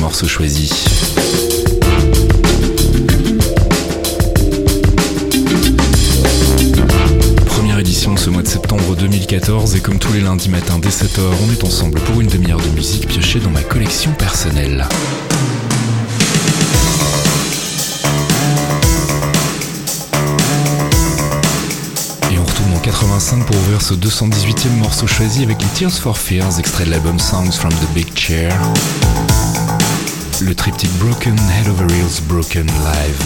morceaux choisis. Première édition ce mois de septembre 2014 et comme tous les lundis matins dès 7h, on est ensemble pour une demi-heure de musique piochée dans ma collection personnelle. Et on retourne en 85 pour ouvrir ce 218e morceau choisi avec les Tears for Fears, extrait de l'album Songs from the Big Chair. Le triptyque Broken, Head Over Heels, Broken Live.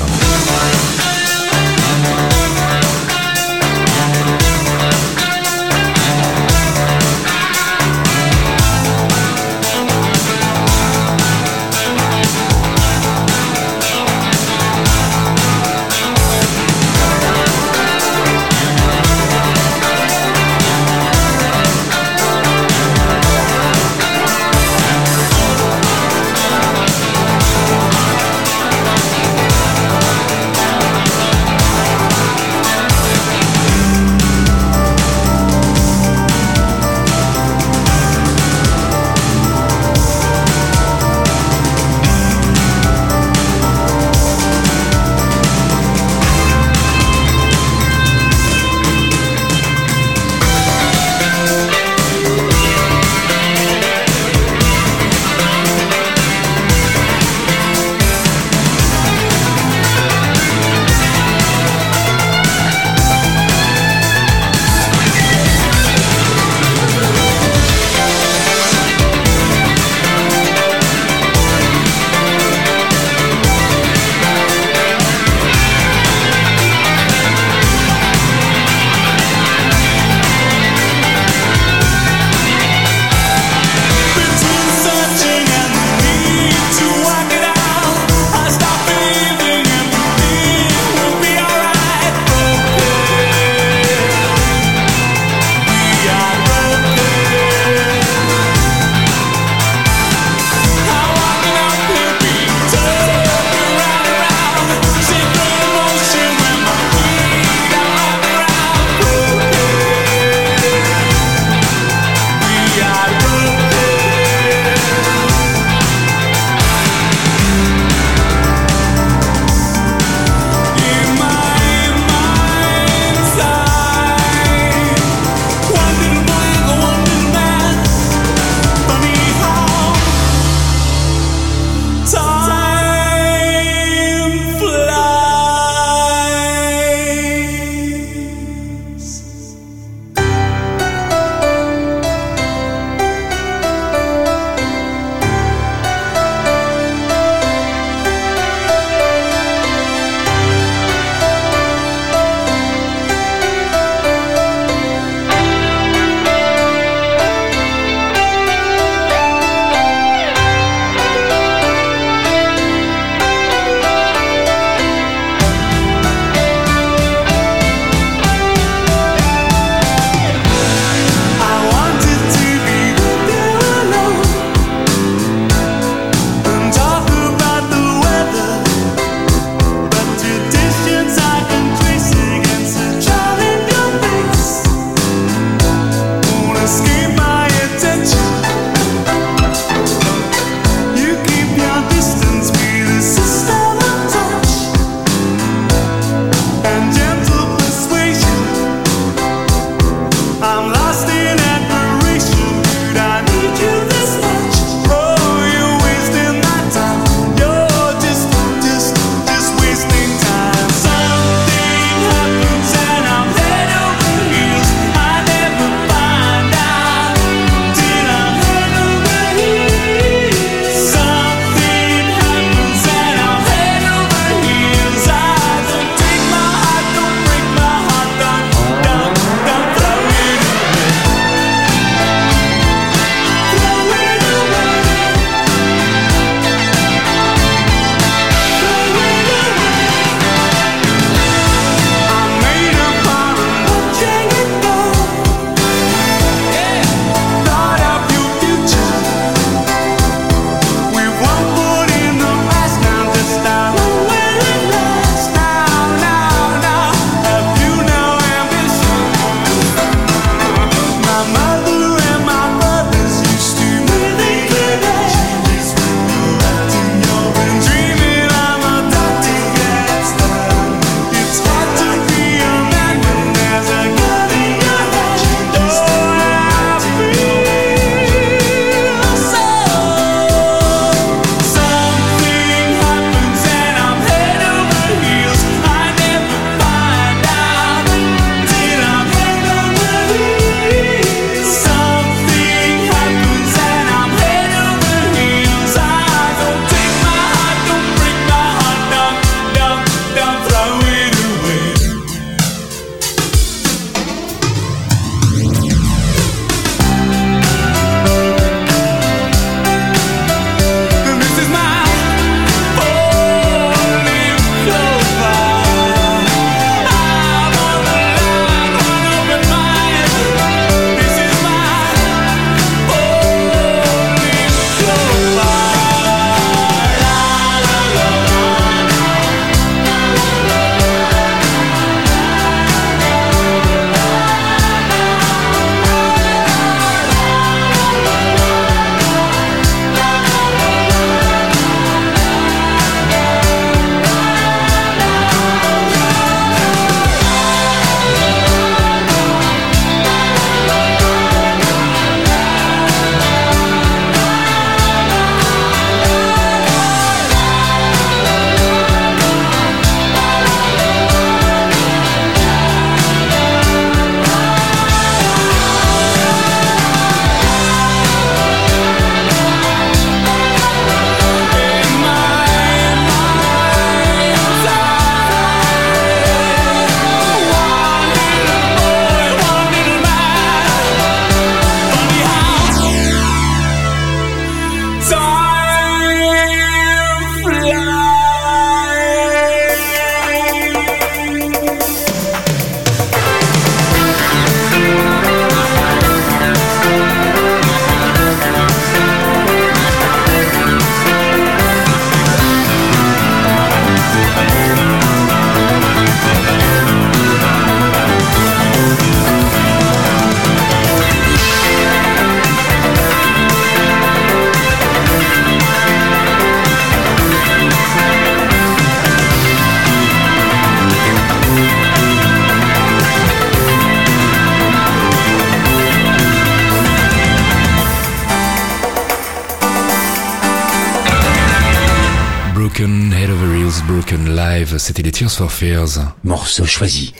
Broken, Head Over Heels, Broken Live, c'était les Tears for Fears. Morceau choisi.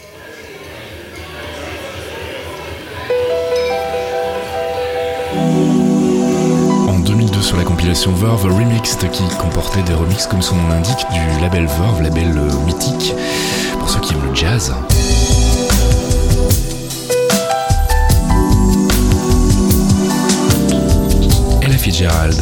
En 2002 sur la compilation Verve Remixed qui comportait des remixes comme son nom l'indique du label Verve, label mythique pour ceux qui aiment le jazz. Ella Fitzgerald.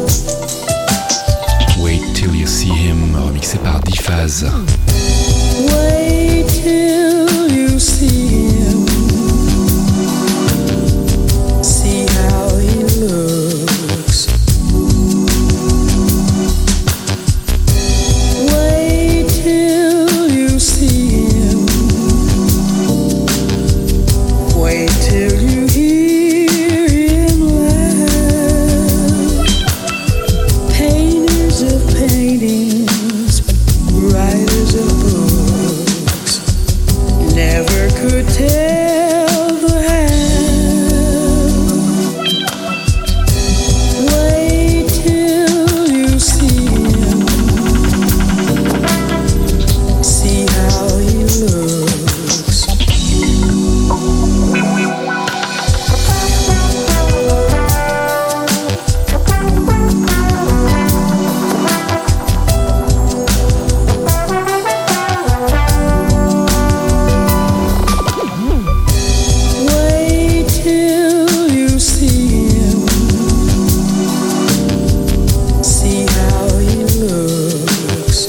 Wait Till You See Him, remixé par D-Phaz. Wait till you see him, see how he looks. Wait till you see him, wait till you hear him laugh. Painters of paintings, writers of books, never could tell the half. Wait till you see him, see how he looks. Wait till you see him, see how he looks.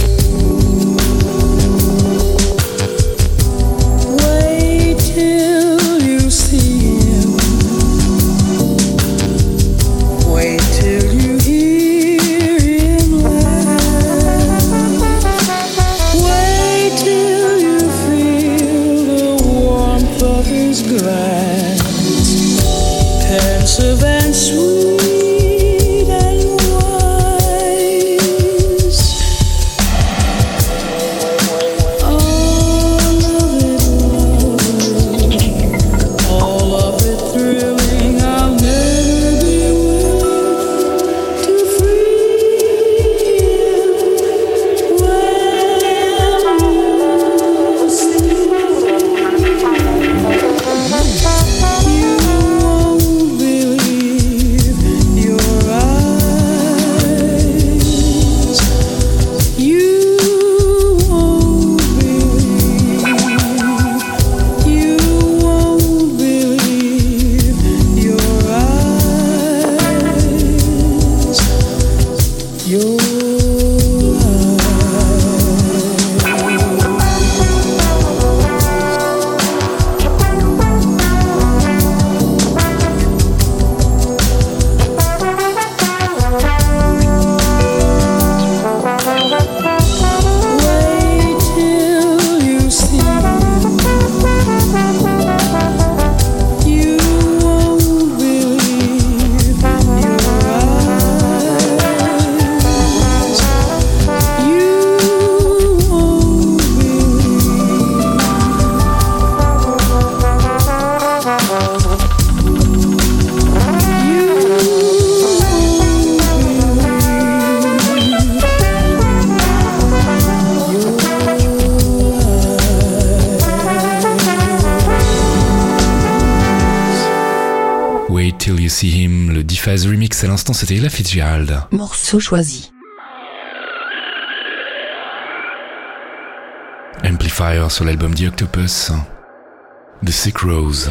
Wait till you see him, wait till you hear him laugh. Wait till you feel the warmth of his glance, pensive and sweet and wise. All of it thrilling. I'll never be willing to free him. When you see you won't believe your eyes. You won't believe. You won't believe your eyes. Your eyes. Wait till you see him, you won't believe your eyes. You won't Wait Till You See Him, le D-Phaz remix à l'instant c'était Ella Fitzgerald. Morceau choisi. Amplifier sur l'album The Octopus, The Sick Rose.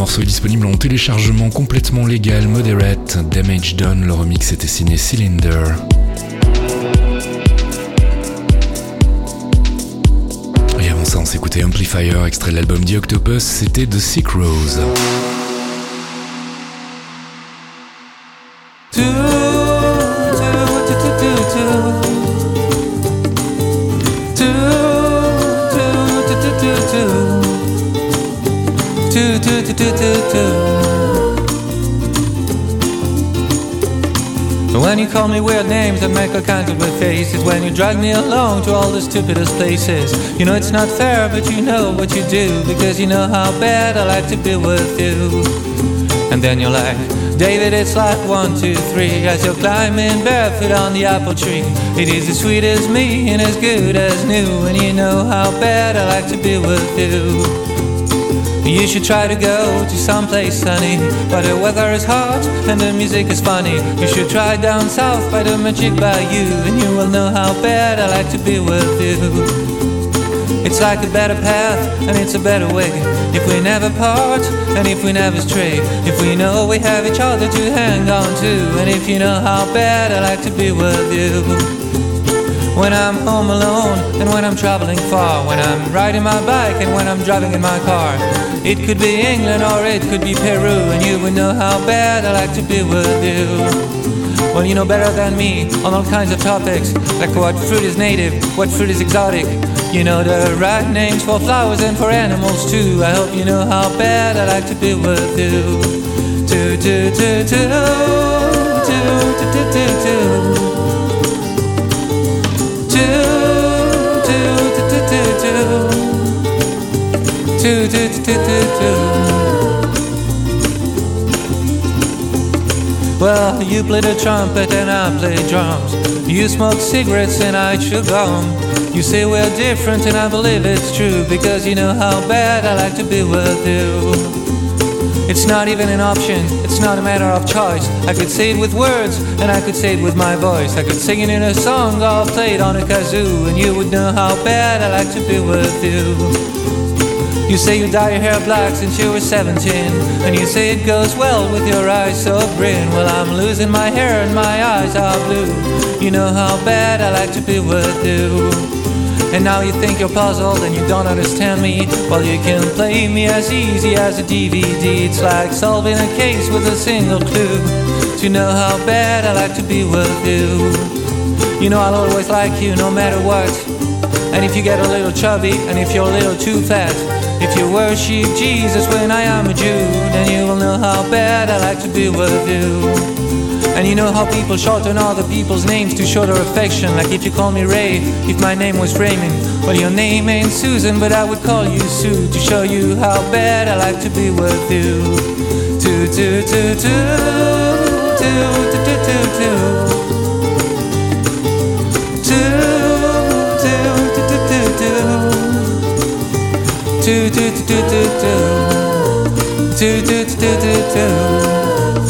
morceau est disponible en téléchargement complètement légal, Moderate, Damage Done, le remix était signé Cylinder. Et avant ça on s'écoutait Amplifier, extrait de l'album The Octopus, c'était The Sick Rose. When you call me weird names and make all kinds of weird faces, when you drag me along to all the stupidest places, you know it's not fair, but you know what you do, because you know how bad I like to be with you. And then you're like, David, it's like 1, 2, 3, as you're climbing barefoot on the apple tree. It is as sweet as me and as good as new, and you know how bad I like to be with you. You should try to go to someplace sunny, but the weather is hot and the music is funny. You should try down south by the Magic Bayou, and you will know how bad I like to be with you. It's like a better path and it's a better way, if we never part and if we never stray, if we know we have each other to hang on to, and if you know how bad I like to be with you. When I'm home alone and when I'm traveling far, when I'm riding my bike and when I'm driving in my car. It could be England or it could be Peru, and you would know how bad I like to be with you. Well, you know better than me on all kinds of topics, like what fruit is native, what fruit is exotic. You know the right names for flowers and for animals too. I hope you know how bad I like to be with you. Do do do do do do do do. Well, you play the trumpet and I play drums. You smoke cigarettes and I chew gum. You say we're different and I believe it's true, because you know how bad I like to be with you. It's not even an option, it's not a matter of choice. I could say it with words, and I could say it with my voice. I could sing it in a song or play it on a kazoo, and you would know how bad I like to be with you. You say you dye your hair black since you were 17, and you say it goes well with your eyes so green. Well, I'm losing my hair and my eyes are blue. You know how bad I like to be with you. And now you think you're puzzled and you don't understand me. Well, you can play me as easy as a DVD. It's like solving a case with a single clue. To know how bad I like to be with you. You know I'll always like you no matter what. And if you get a little chubby, and if you're a little too fat, if you worship Jesus when I am a Jew, then you will know how bad I like to be with you. And you know how people shorten other people's names to show their affection. Like if you call me Ray, if my name was Raymond. Well, your name ain't Susan, but I would call you Sue, to show you how bad I like to be with you. Do do do do do do do do do. Do do do do do do. Do do do do do. Do do do do do.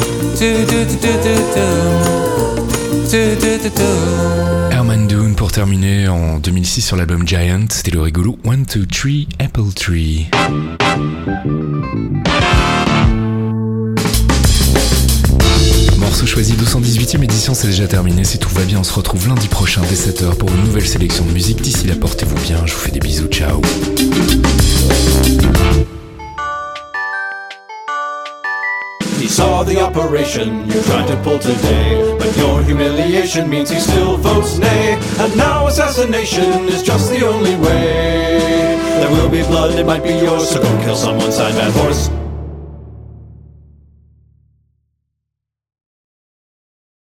Herman Dune pour terminer en 2006 sur l'album Giant, c'était le rigolo 1, 2, 3 Apple Tree. Morceau choisi 218e édition, c'est déjà terminé. Si tout va bien, on se retrouve lundi prochain dès 7h pour une nouvelle sélection de musique. D'ici là, portez-vous bien, je vous fais des bisous, ciao. He saw the operation you tried to pull today, but your humiliation means he still votes nay. And now assassination is just the only way. There will be blood, it might be yours, so go kill someone, sign that horse.